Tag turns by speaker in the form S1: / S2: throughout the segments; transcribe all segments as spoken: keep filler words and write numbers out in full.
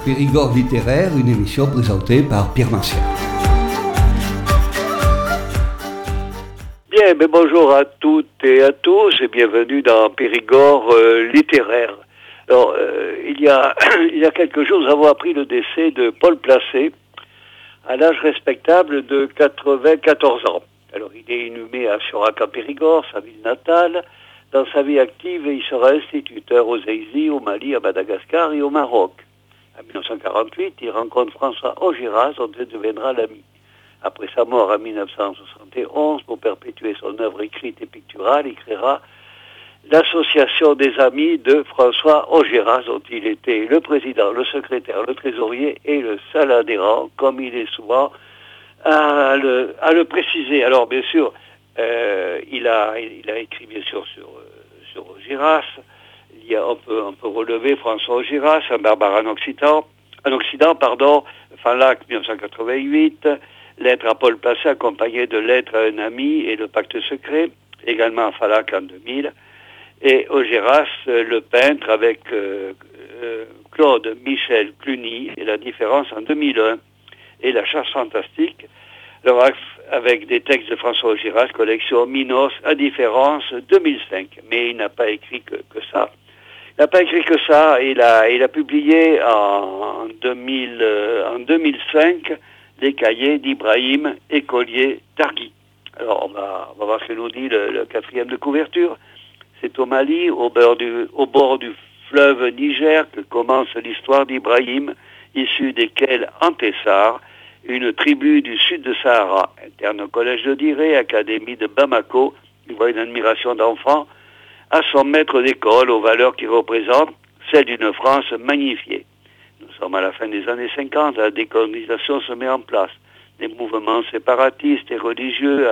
S1: Périgord littéraire, une émission présentée par Pierre Martial.
S2: Bien, mais bonjour à toutes et à tous et bienvenue dans Périgord euh, littéraire. Alors, euh, il, y a, il y a quelques jours, nous avons appris le décès de Paul Placé à l'âge respectable de quatre-vingt-quatorze ans. Alors, il est inhumé à Chorac en Périgord, sa ville natale. Dans sa vie active, il sera instituteur aux Zaïzi, au Mali, à Madagascar et au Maroc. En mille neuf cent quarante-huit, il rencontre François Augiéras, dont il deviendra l'ami. Après sa mort en mille neuf cent soixante et onze, pour perpétuer son œuvre écrite et picturale, il créera l'Association des Amis de François Augiéras, dont il était le président, le secrétaire, le trésorier et le seul adhérent, comme il est souvent à le, à le préciser. Alors, bien sûr, euh, il, a, il a écrit, bien sûr, sur, sur Augiéras. Il y a, on, peut, on peut relever François Augiéras, un barbare en Occident, en Occident, pardon, Falac, mille neuf cent quatre-vingt-huit, Lettre à Paul Placé, accompagné de Lettre à un ami et le Pacte secret, également à Falac en deux mille, et Augiéras, le peintre, avec euh, euh, Claude Michel Cluny, et La différence en deux mille un, et La chasse fantastique, alors avec des textes de François Augiéras, collection Minos, à différence deux mille cinq, mais il n'a pas écrit que, que ça. Il n'a pas écrit que ça, il a, il a publié en, deux mille, euh, en deux mille cinq les cahiers d'Ibrahim Écolier Targui. Alors on va, on va voir ce que nous dit le, le quatrième de couverture. C'est au Mali, au bord, du, au bord du fleuve Niger, que commence l'histoire d'Ibrahim, issu desquels Antessar, une tribu du sud de Sahara, interne au collège de Diré, académie de Bamako, il voit une admiration d'enfant, à son maître d'école aux valeurs qui représentent celles d'une France magnifiée. Nous sommes à la fin des années cinquante, la décolonisation se met en place. Les mouvements séparatistes et religieux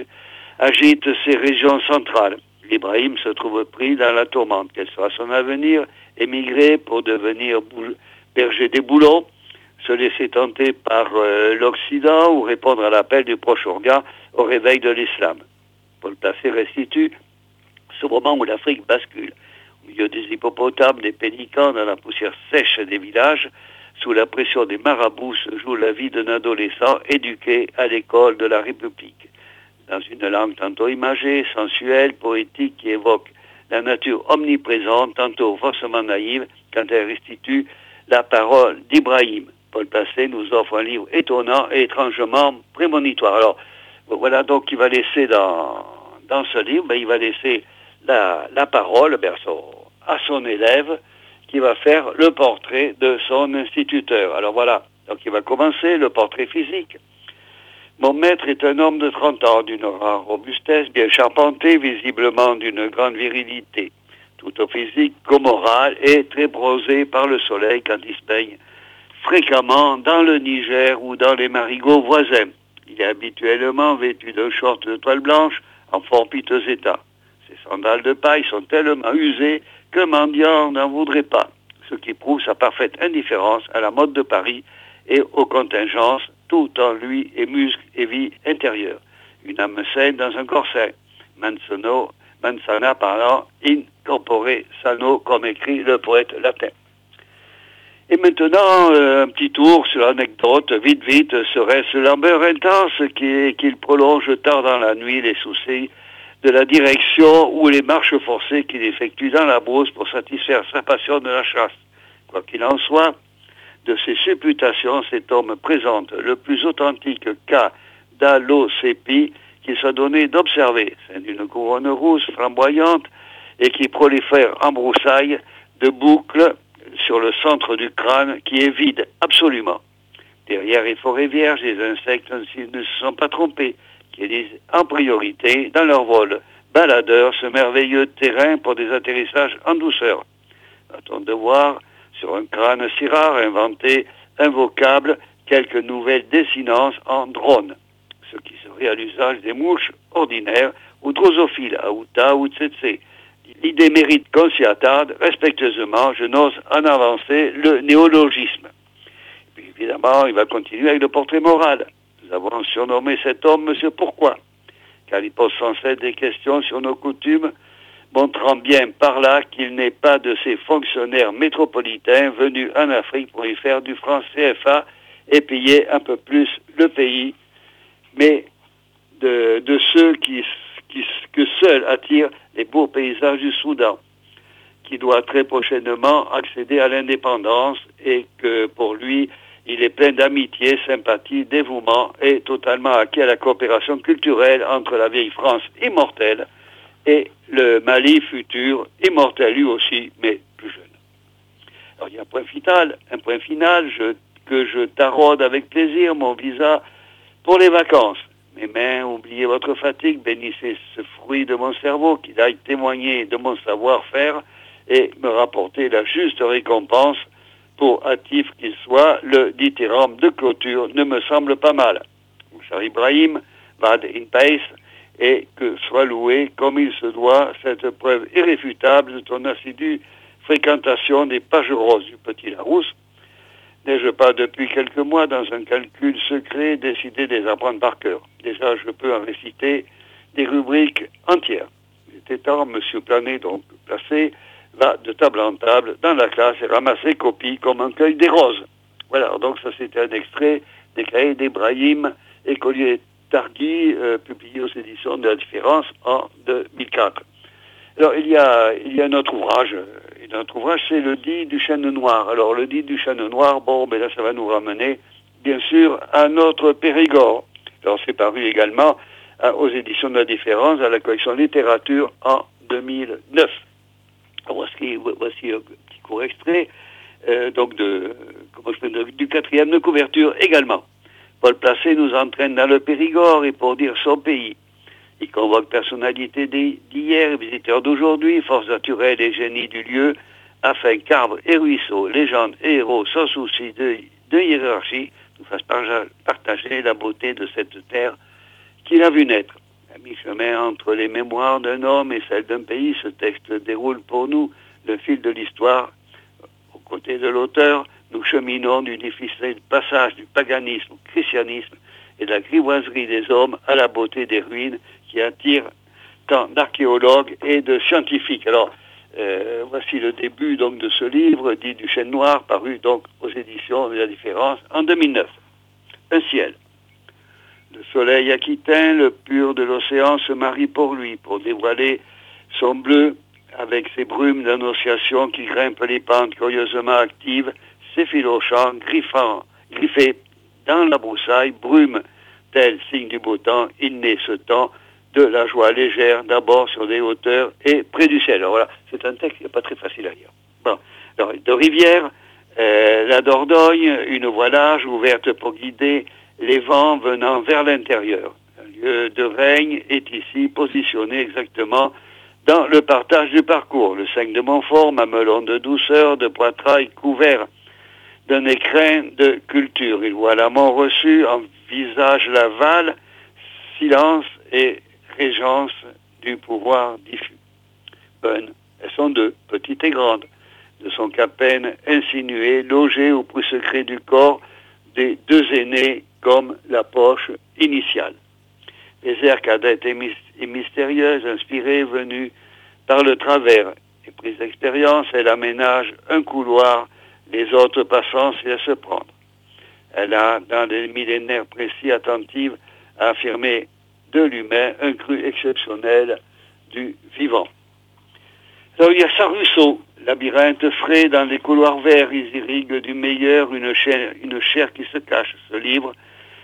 S2: agitent ces régions centrales. Ibrahim se trouve pris dans la tourmente. Quel sera son avenir? Émigrer pour devenir boule, berger des boulons, se laisser tenter par euh, l'Occident ou répondre à l'appel du Proche-Orient au réveil de l'islam. Paul Placé restitue ce moment où l'Afrique bascule. Au milieu des hippopotames, des pélicans, dans la poussière sèche des villages, sous la pression des marabouts se joue la vie d'un adolescent éduqué à l'école de la République. Dans une langue tantôt imagée, sensuelle, poétique, qui évoque la nature omniprésente, tantôt faussement naïve, quand elle restitue la parole d'Ibrahim. Paul Placé nous offre un livre étonnant et étrangement prémonitoire. Alors, voilà donc qu'il va laisser dans, dans ce livre, ben, il va laisser la, la parole ben, son, à son élève qui va faire le portrait de son instituteur. Alors voilà, donc il va commencer le portrait physique. Mon maître est un homme de trente ans, d'une rare robustesse, bien charpenté, visiblement d'une grande virilité, tout au physique qu'au moral, et très bronzé par le soleil quand il se baigne fréquemment dans le Niger ou dans les marigots voisins. Il est habituellement vêtu d'un short de toile blanche en fort piteux état. Ses sandales de paille sont tellement usées que mendiant n'en voudrait pas, ce qui prouve sa parfaite indifférence à la mode de Paris et aux contingences, tout en lui et muscles et vie intérieure. Une âme saine dans un corps sain. Manzano, Manzana parlant, incorpore sano, comme écrit le poète latin. Et maintenant, euh, un petit tour sur l'anecdote, vite, vite, serait-ce l'ambeur intense qui, qu'il prolonge tard dans la nuit les soucis de la direction ou les marches forcées qu'il effectue dans la brousse pour satisfaire sa passion de la chasse. Quoi qu'il en soit, de ces supputations, cet homme présente le plus authentique cas d'allocépie qu'il soit donné d'observer. C'est d'une couronne rousse flamboyante et qui prolifère en broussailles de boucles sur le centre du crâne qui est vide, absolument. Derrière les forêts vierges, les insectes ne se sont pas trompés, qui élisent en priorité, dans leur vol baladeur, ce merveilleux terrain pour des atterrissages en douceur. Va-t-on devoir, sur un crâne si rare, inventer, invocable, quelques nouvelles dessinances en drone, ce qui serait à l'usage des mouches ordinaires ou drosophiles, aouta ou tsetse. L'idée mérite qu'on s'y attarde, respectueusement, je n'ose en avancer le néologisme. Et puis évidemment, il va continuer avec le portrait moral. Nous avons surnommé cet homme Monsieur Pourquoi, car il pose sans cesse des questions sur nos coutumes, montrant bien par là qu'il n'est pas de ces fonctionnaires métropolitains venus en Afrique pour y faire du franc C F A et piller un peu plus le pays, mais de, de ceux qui, qui, que seuls attirent les beaux paysages du Soudan, qui doit très prochainement accéder à l'indépendance et que pour lui, il est plein d'amitié, sympathie, dévouement et totalement acquis à la coopération culturelle entre la vieille France immortelle et le Mali futur, immortel lui aussi, mais plus jeune. Alors il y a un point final, un point final je, que je taraude avec plaisir, mon visa pour les vacances. Mes mains, oubliez votre fatigue, bénissez ce fruit de mon cerveau qui aille témoigner de mon savoir-faire et me rapporter la juste récompense pour hâtif qu'il soit. Le dithyrambe de clôture ne me semble pas mal. Mon cher Ibrahim, vad in pace, et que soit loué comme il se doit cette preuve irréfutable de ton assidue fréquentation des pages roses du Petit Larousse. N'ai-je pas depuis quelques mois, dans un calcul secret, décidé de les apprendre par cœur? Déjà, je peux en réciter des rubriques entières. Il était temps, monsieur Plané, donc placé, va de table en table dans la classe et ramasse les copies comme un cueil des roses. Voilà, donc ça c'était un extrait des cahiers d'Ibrahim, écolier Targui, euh, publié aux éditions de la Différence en deux mille quatre. Alors il y a, il y a un autre ouvrage, un autre ouvrage, c'est le dit du chêne noir. Alors le dit du chêne noir, bon, ben là ça va nous ramener bien sûr à notre Périgord. Alors c'est paru également euh, aux éditions de la Différence, à la collection littérature en deux mille neuf. Voici, voici un petit court extrait euh, donc de, comment je peux, du quatrième de couverture également. Paul Placé nous entraîne dans le Périgord et pour dire son pays. Il convoque personnalités d'hier et visiteurs d'aujourd'hui, forces naturelles et génies du lieu, afin qu'arbres et ruisseaux, légendes et héros, sans souci de, de hiérarchie, nous fassent partager la beauté de cette terre qu'il a vu naître. À mi-chemin entre les mémoires d'un homme et celles d'un pays, ce texte déroule pour nous le fil de l'histoire. Aux côtés de l'auteur, nous cheminons du difficile passage du paganisme au christianisme et de la grivoiserie des hommes à la beauté des ruines qui attirent tant d'archéologues et de scientifiques. Alors, euh, voici le début donc de ce livre, dit du chêne noir, paru donc aux éditions de la Différence en deux mille neuf. Un ciel. Le soleil aquitain, le pur de l'océan, se marie pour lui, pour dévoiler son bleu avec ses brumes d'annonciation qui grimpent les pentes curieusement actives, s'effilochant, griffant, griffé dans la broussaille, brume, tel signe du beau temps, il naît ce temps de la joie légère, d'abord sur des hauteurs et près du ciel. Alors voilà, c'est un texte qui n'est pas très facile à lire. Bon, alors, de rivière, euh, la Dordogne, une voie large ouverte pour guider les vents venant vers l'intérieur. Un lieu de règne est ici positionné exactement dans le partage du parcours. Le cinq de Montfort, mamelon de douceur, de poitrail couvert d'un écrin de culture. Il voit l'amant reçu, envisage la Val, silence et régence du pouvoir diffus. Bonnes, elles sont deux, petites et grandes, de son qu'à peine insinué, logées au plus secret du corps des deux aînés comme la poche initiale. Les airs cadettes et, my- et mystérieuses, inspirées, venues par le travers. Et prise d'expérience, elle aménage un couloir, les autres passants s'y laissent prendre. Elle a, dans des millénaires précis, attentive à affirmer de l'humain un cru exceptionnel du vivant. Alors il y a Saint-Rousseau, labyrinthe frais dans les couloirs verts, ils irriguent du meilleur une chair, une chair qui se cache. Ce livre,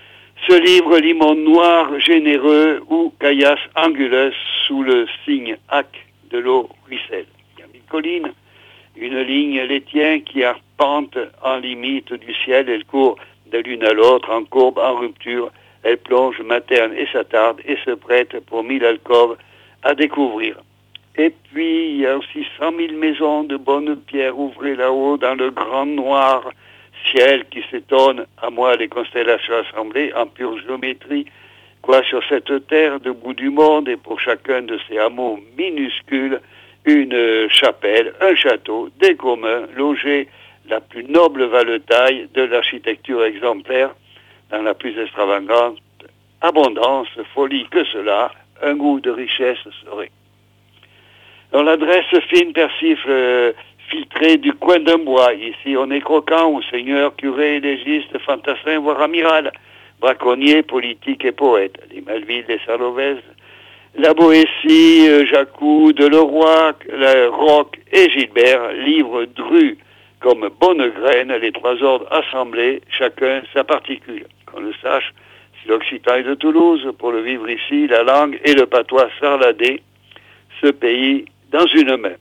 S2: ce livre limon noir, généreux, ou caillasse anguleuse sous le signe hac de l'eau ruisselle. Il y a mille collines, une ligne laitienne qui arpente en limite du ciel, elle court de l'une à l'autre, en courbe, en rupture, elle plonge, materne et s'attarde et se prête pour mille alcôves à découvrir. Et puis, il y a aussi cent mille maisons de bonnes pierres ouvrées là-haut dans le grand noir ciel qui s'étonne, à moi les constellations assemblées en pure géométrie, quoi sur cette terre debout du monde et pour chacun de ces hameaux minuscules, une chapelle, un château, des communs, logés la plus noble valetaille de l'architecture exemplaire dans la plus extravagante abondance, folie que cela, un goût de richesse serait. Alors l'adresse fine persifle euh, filtrée du coin d'un bois. Ici on est croquant, ou seigneur, curé, légiste, fantassin, voire amiral, braconnier, politique et poète. Les Malvilles, les Salovèze, la Boétie, euh, Jacou, Deleroy, la Roc et Gilbert livrent dru comme bonne graine les trois ordres assemblés, chacun sa particule. Qu'on le sache, si l'Occitan est de Toulouse, pour le vivre ici, la langue et le patois sarladé, ce pays dans une main.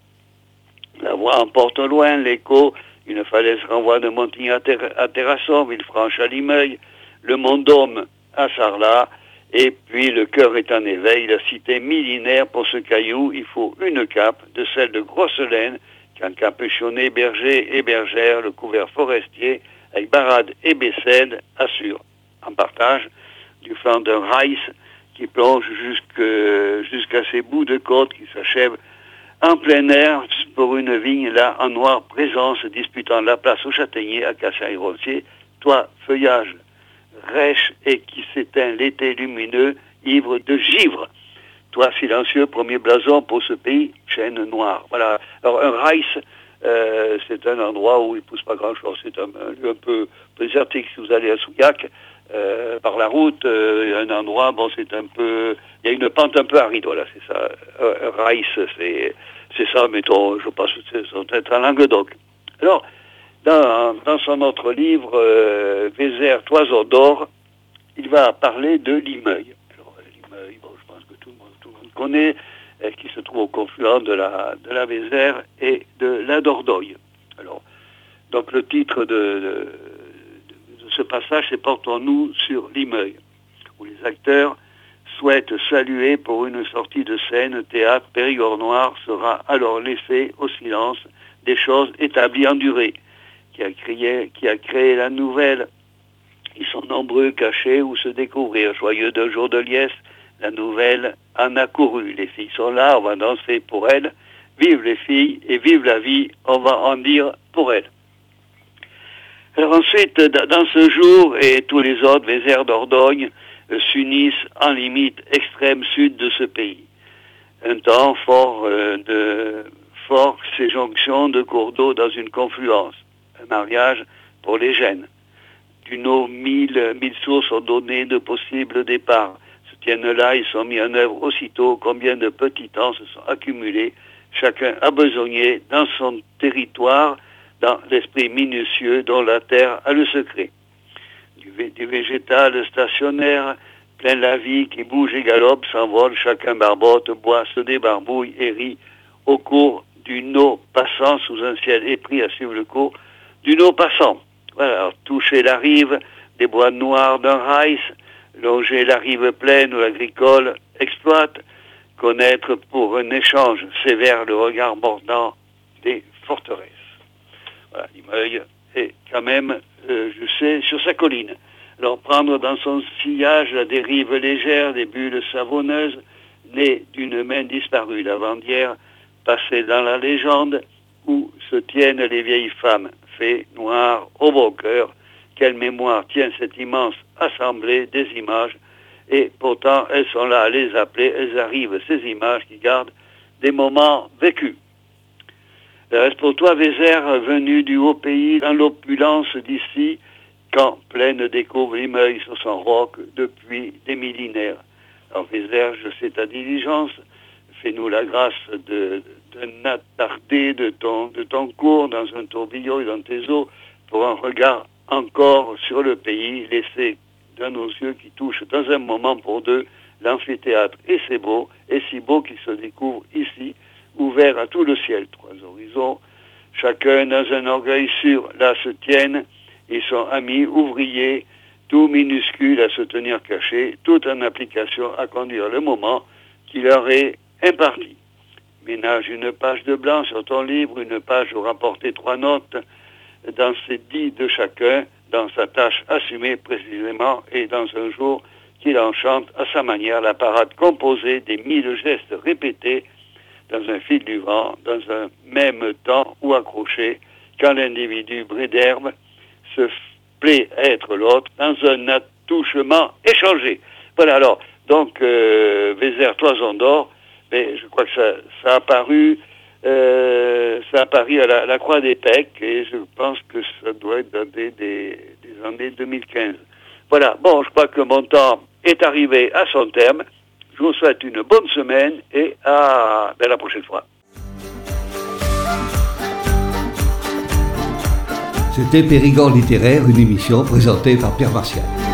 S2: La voix emporte loin l'écho, une falaise renvoie de Montigny à, Ter- à Terrasson, Villefranche à Limeuil, le Mont-Dôme à Sarlat, et puis le cœur est en éveil, la cité millénaire pour ce caillou, il faut une cape, de celle de Grosse-Laine, qu'encapuchonné berger et bergère, le couvert forestier, avec Barade et Bessède, assure, en partage, du flanc d'un Reiss qui plonge jusque, jusqu'à ses bouts de côte qui s'achèvent en plein air pour une vigne là en noire présence disputant la place au châtaignier à Cassin et Roncier, toit, feuillage, rêche et qui s'éteint l'été lumineux, ivre de givre. Toit silencieux, premier blason pour ce pays, chêne noire. Voilà. Alors un Reiss, euh, c'est un endroit où il ne pousse pas grand-chose. C'est un, un lieu un peu désertique si vous allez à Souillac. Euh, par la route, euh, un endroit, bon, c'est un peu, il y a une pente un peu aride, voilà, c'est ça. Euh, Reiss, c'est, c'est ça, mettons, je pense que c'est être en Languedoc. Alors, dans, dans son autre livre, euh, Vézère, Toison d'or, il va parler de Limeuil. Alors, Limeuil, bon, je pense que tout le monde, tout le monde connaît, euh, qui se trouve au confluent de la, de la Vézère et de la Dordogne. Alors, donc le titre de, de ce passage, c'est Portons-nous sur Limeuil, où les acteurs souhaitent saluer pour une sortie de scène. Théâtre Périgord Noir sera alors laissé au silence des choses établies en durée, qui a créé, qui a créé la nouvelle. Ils sont nombreux, cachés ou se découvrir. Joyeux d'un jour de liesse, la nouvelle en a couru. Les filles sont là, on va danser pour elles. Vive les filles et vive la vie, on va en dire pour elles. Alors ensuite, dans ce jour et tous les autres, Vézère d'Ordogne euh, s'unissent en limite extrême sud de ce pays. Un temps fort euh, de fort ces jonctions de cours d'eau dans une confluence. Un mariage pour les gènes. D'une eau, mille, mille sources ont donné de possibles départs. Se tiennent là, ils sont mis en œuvre aussitôt. Combien de petits temps se sont accumulés, chacun a besogné dans son territoire, dans l'esprit minutieux dont la terre a le secret. Du, vé- du végétal stationnaire, plein la vie qui bouge et galope, s'envole, chacun barbote, boit, se débarbouille et rit au cours d'une eau passant sous un ciel épris à suivre le cours d'une eau passant. Voilà, alors, toucher la rive des bois noirs d'un Reiss, longer la rive pleine où l'agricole exploite, connaître pour un échange sévère le regard mordant des forteresses. Voilà, Limeuil est quand même, euh, je sais, sur sa colline. Alors prendre dans son sillage la dérive légère des bulles savonneuses, nées d'une main disparue, la Vendière, passée dans la légende, où se tiennent les vieilles femmes, fées, noires, au beau cœur. Quelle mémoire tient cette immense assemblée des images, et pourtant elles sont là à les appeler, elles arrivent, ces images qui gardent des moments vécus. Reste pour toi, Vézère, venu du haut pays, dans l'opulence d'ici, quand pleine découvre Limeuil sur son roc depuis des millénaires. Alors Vézère, je sais ta diligence, fais-nous la grâce de, de n'attarder de ton, de ton cours dans un tourbillon et dans tes eaux, pour un regard encore sur le pays, laissé dans nos yeux qui touchent dans un moment pour deux l'amphithéâtre. Et c'est beau, et si beau qu'il se découvre ici, ouvert à tout le ciel, trois horizons, chacun dans un orgueil sûr, là se tiennent, ils sont amis, ouvriers, tout minuscule à se tenir caché, tout en application à conduire le moment qui leur est imparti. Ménage une page de blanc sur ton livre, une page où rapporter trois notes, dans ces dix de chacun, dans sa tâche assumée précisément, et dans un jour qu'il enchante à sa manière la parade composée des mille gestes répétés, dans un fil du vent, dans un même temps ou accroché, quand l'individu bris d'herbe se plaît à être l'autre, dans un attouchement échangé. Voilà, alors, donc, euh, Vézère, Toison d'or, mais je crois que ça, ça a paru, euh, ça a paru à la, la Croix des Pecques, et je pense que ça doit être daté des, des années deux mille quinze. Voilà, bon, je crois que mon temps est arrivé à son terme. Je vous souhaite une bonne semaine et à ben, la prochaine fois.
S1: C'était Périgord littéraire, une émission présentée par Pierre Martial.